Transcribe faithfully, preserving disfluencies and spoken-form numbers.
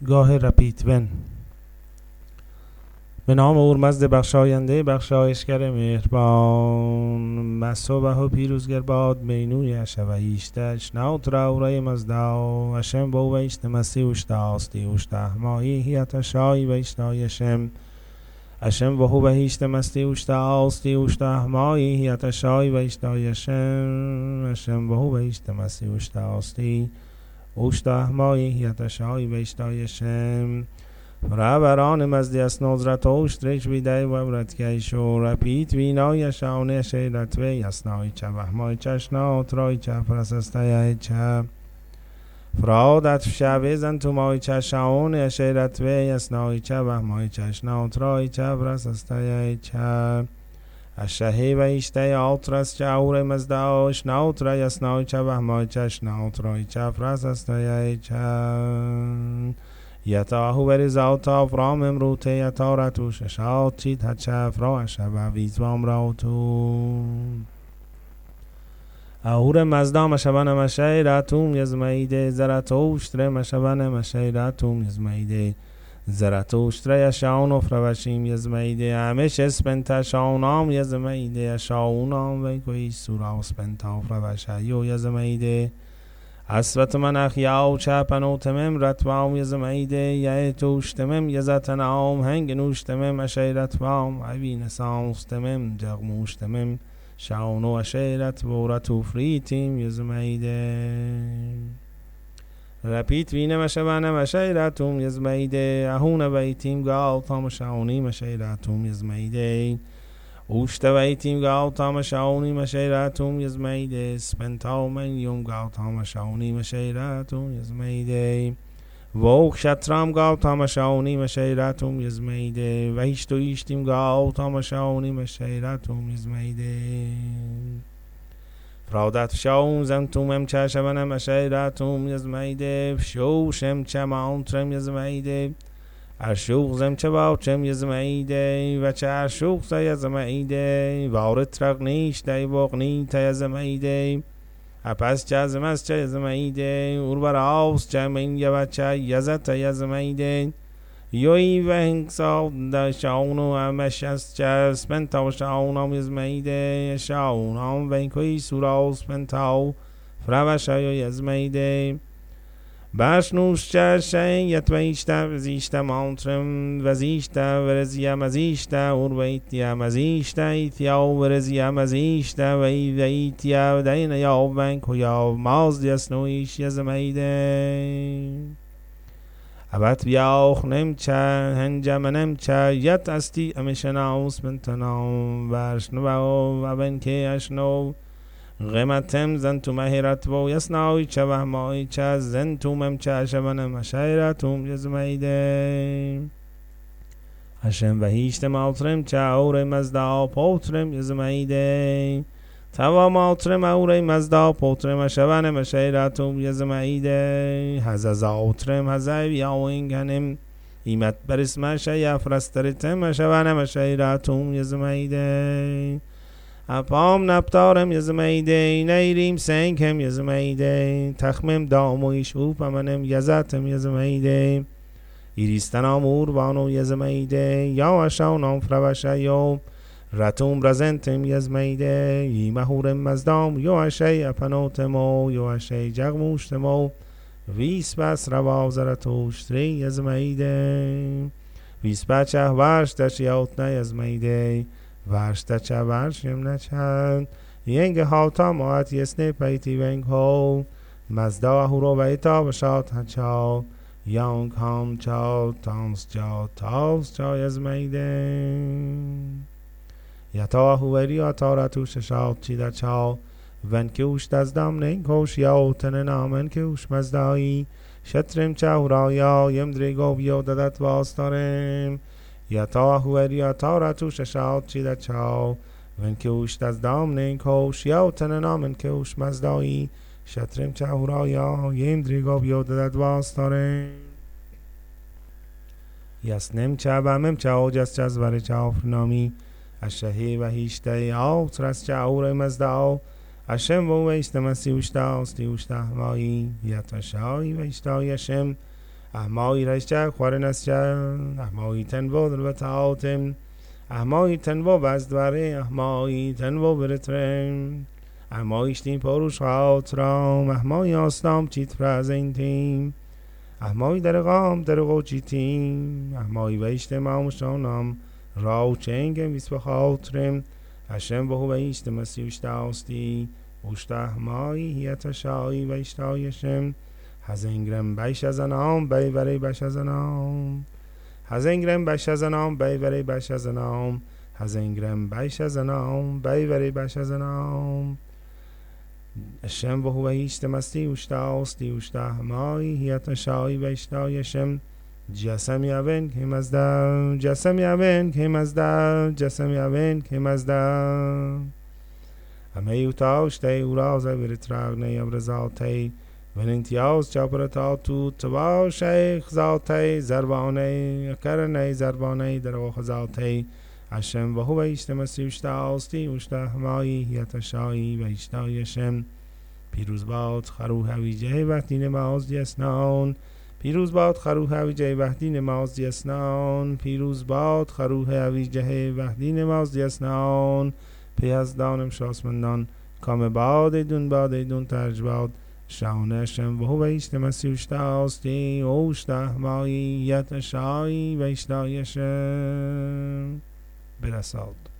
گاه رپیتون. به نام اورمزد بخشاینده بخشایشگر مهربان، مسوبه و پیروزگر باد مینوی اشوهیشتش نوت را اورای مزدا اشم بو ویشت مسی وشتا استی وشتا مایی هیت شای ویشتای اشم اشم و هو ویشت مستی وشتا استی وشتا مایی هیت شای ویشتای اشم اشم و هو ویشت مسی وشتا استی وشتا مایی هیت شای ویشتای اشم رابران مزدی از نظرت اوشترش ویدای و برتکیش و رپیت وینای شاونه شیرت وی اسنای چه وحمای چشنا ترای چه فرسستای چه فرادت فشاوی زن تو مای چه شاونه شیرت وی اسنای چه وحمای چشنا ترای چه فرسستای چه اشهی و ایشتای آترس چه اور مزداش ناوترای اسنای چه وحمای چشنا ترای چه فرسستای چه یتا هو بریزاو تا فرام امروته یتا را تو ششاد چید هد شف را اشبه ویزوام را تو اهور مزدا مشبن مشیرتوم یزمیده زرتوشتر مشبن مشیرتوم یزمیده زرتوشتر یشاون و فروشیم یزمیده همش اسپنتا شاونام یزمیده یشاونام وی کوی سورا اسپنتا فروشیو یزمیده اسوت من اخیاو چپنو تمم رتوام یزمیده یه توشتمم یزتنام هنگ نوشتمم اشیرت وام عوین سانستمم جغموشتمم شاونو اشیرت ورتو فریتیم یزمیده رپیت وینم اشبنم اشیرتوم یزمیده اهون بیتیم گال تام شاونیم اشیرتوم یزمیده اوشت ویتیم گاو تام شاونی مشیرتوم یزمیده سپنتاو من یوم گاو تام شاونی مشیرتوم یزمیده ووک شترام گاو تام شاونی مشیرتوم یزمیده و هیشت و ایشتیم گاو تام شاونی مشیرتوم یزمیده فرادت شاون زنتوم ام چه شبنم مشیرتوم یزمیده فشوشم چه مانترم یزمیده ارشوق زم چه باوچم یزمیده و چه ارشوق سا یزمیده وارت رقنیش دی باقنی تا یزمیده اپس چه ازمز چه یزمیده اور براوس چه من یو چه یزت یزمیده یوی و هنگ سا دا شاونو همش از چه اسپنتاو شاونام یزمیده شاونام و اینکوی سورا اسپنتاو فروشای یزمیده بشنوش چه شین یتویشتا وزیشتا مانترم وزیشتا ورزیم ازیشتا اور ویتیم ازیشتا ایتیاو ورزیم ازیشتا وی ویتیا دین یا ونکو یا مازدی اسنویش یزمیده ابت بیاخ نمچه هنجم نمچه یت استی امشناوس منتناو ورشنو و بنکه اشنو قیمتم زنتو مهیرت و یسناوی چه وحمای چه زنتو ممچه شبنم مشیرتوم یزمیده اشم و هیشت مالترم چه اور مزدا پوترم یزمیده توا مالترم اور مزدا پوترم شبنم مشیرتوم یزمیده هزازاوترم هزای یاوینگنم ایمت برسم شیا فرسترتم شبنم مشیرتوم یزمیده اپام نبتارم یزمیده نیریم سنگم یزمیده تخمم داموی شوپمنم یزتم یزمیده ایریستنام اوروانو یزمیده یا اشاونام فروشیو رتوم رزنتم یزمیده ای مهورم مزدام یو اشی اپنوتمو یو اشی جغموشتمو ویس بس روازرتوشتری یزمیده ویس بچه ورشتش یوتنه یزمیده ورشته چه ورشیم نچند ینگ ها تا ماعت یسنه پیتی ونگ ها مزدا هورو ویتا بشاد هچا یانگ هم چا تانس جا تاوس چا یزمیده یتا هوری آتا را توش شاد چیده چا ونکوش دزدام نینکوش یا تن نامن کوش مزدایی شترم چه هورایا یم دریگو بیو ددت واستارم یتا هوری آتا را توش شاد چیده چاو ونکوش دزدام نینکوش یا تن نامن کوش مزدایی شترم چه هورایا یم دریگو بیو ددت واستارم یسنم چه بمم چه اوجس چه زور چه آفرنامی اشهی و هیشته آترس چه اور مزداو اشم و ویشت مسی وشتا استی وشتا مایی یت و شایی ویشتا یشم ahmoi reisjak khwar nasjak ahmoi tenvo dalbataotim ahmoi tenvo vazdvare ahmoi tenvo beritrem ahmoi shtim porush chaotram ahmoi astam chit prazentim ahmoi dergam dergochitim ahmoi veishtemam shonam rao chengem visvachotrem Hashem vohu veishtem asi ushtaosti ushtaahmoi hiatashai veishtai Hashem Hazengrem Baishazanam Baivare Baishazanam Hazengrem Baishazanam Baivare Baishazanam Hazengrem Baishazanam Baivare Baishazanam Hashem Vohu Vaishtem Asti Ushtaosti Ushtahmai Hiatashai Vaishtai Hashem Jasam Yaven Kemazda Jasam Yaven Kemazda Jasam Yaven Kemazda Ameyuta Ushtei Uraza Viritragne Abrazaltei Venentiaus Chaparatatu Tawao Sheikh Zaltei Zarbane Karane Zarbane Daro Zaltei Hashem Vahu Vaishtem Asi Ushtaosti Ushtahmai Hiatashai Vaishtai Hashem Piruz Baut Charu Havijeh Vahdine Maoz Yasnaon Piruz Baut Charu Havijeh Vahdine Maoz Yasnaon Piruz Baut Charu Havijeh Vahdine Maoz Yasnaon Peyazdanem Shosmandan Kame Baudedun Baudedun Tarjbaud Shaun Hashem Vohu Vaishtem Asi Ushtaosti Ushtahmai Hiatashai Vaishtai Hashem Berasad